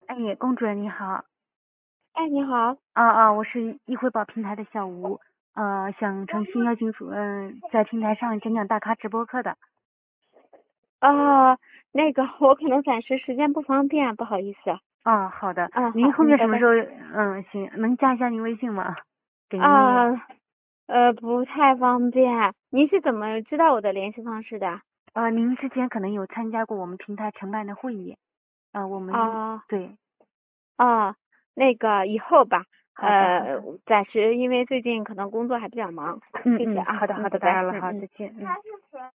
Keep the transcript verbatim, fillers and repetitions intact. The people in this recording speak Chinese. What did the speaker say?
哎，公主人你好。 哎，你好。 啊啊，我是易汇报平台的小吴，呃，想诚心邀请主任在平台上讲讲大咖直播课的。 啊，那个我可能暂时时间不方便，不好意思。 哦，好的。 啊， 您好，你拜拜。 后面什么时候？嗯，行，能加一下您微信吗？给您。 啊，呃，不太方便。您是怎么知道我的联系方式的？ 呃，您之前可能有参加过我们平台承办的会议。呃，我们啊对。 啊，那个以后吧。 好的，好呃， 的。 暂时因为最近可能工作还比较忙。 嗯嗯， 谢谢啊， 好的， 嗯， 好的， 拜拜。 打扰了，好， 嗯嗯。 再见。嗯。